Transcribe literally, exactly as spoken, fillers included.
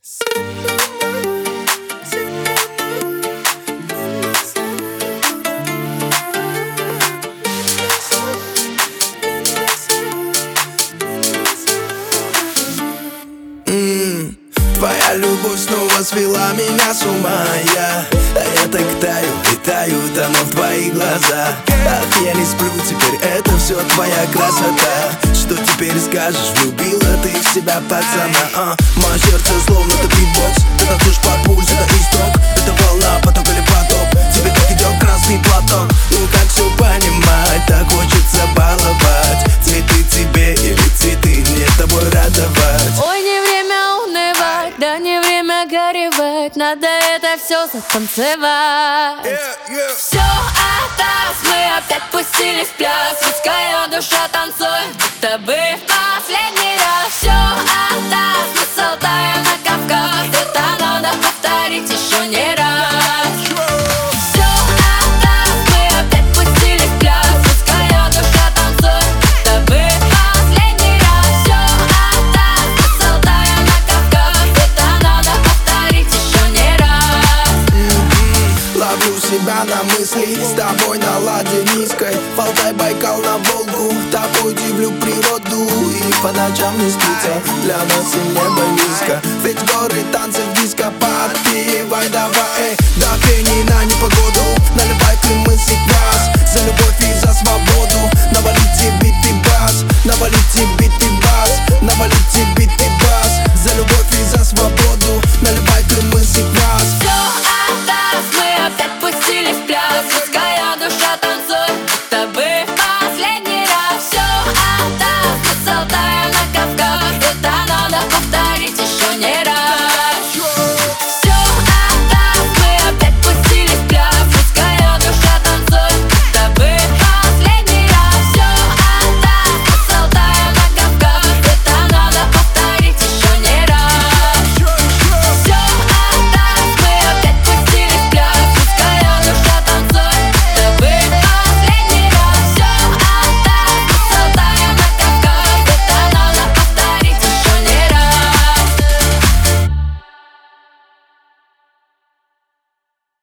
М-м, Твоя любовь снова свела меня с ума. Я, а я так таю, летаю, тону в твоих глазах. Ах, я не сплю, теперь это все твоя красота. Что теперь скажешь, влюбила ты в себя пацана, а? Мое сердце словно это битбокс. Ты танцуешь под пульс, это исток. Это волна, поток или потоп. Тебе так идет красный платок. Ну как все понимать, так хочется баловать. Цветы тебе или цветы мне тобой радовать. Ой, не время унывать, да не время горевать. Надо это все затанцевать. yeah, yeah. Все отдаст, мы опять пустили в пляс. Пускай душа танцует, будто бы в последний раз. Все отдаст, мы с Алтая на Кавказ. Это надо повторить еще не раз. Все отдаст, мы опять пустили в пляс. Пускай душа танцует, будто бы в последний раз. Все отдаст, мы с Алтая на Кавказ. Это надо повторить еще не раз. Ловлю себя на мысли, с тобой на ладе низкой. В Алтай, Байкал, на Волгу, тобой удивлю природу. И по ночам не спится, для нас и небо